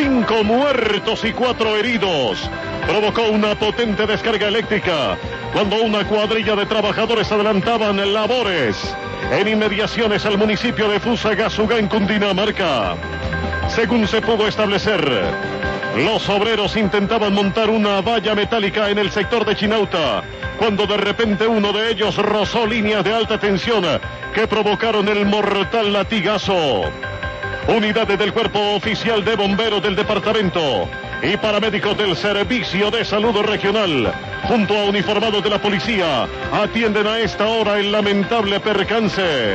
5 muertos y 4 heridos. Provocó una potente descarga eléctrica cuando una cuadrilla de trabajadores adelantaban labores en inmediaciones al municipio de Fusagasugá, en Cundinamarca. Según se pudo establecer, los obreros intentaban montar una valla metálica en el sector de Chinauta, cuando de repente uno de ellos rozó líneas de alta tensión que provocaron el mortal latigazo. Unidades del Cuerpo Oficial de Bomberos del departamento y paramédicos del Servicio de Salud Regional, junto a uniformados de la policía, atienden a esta hora el lamentable percance.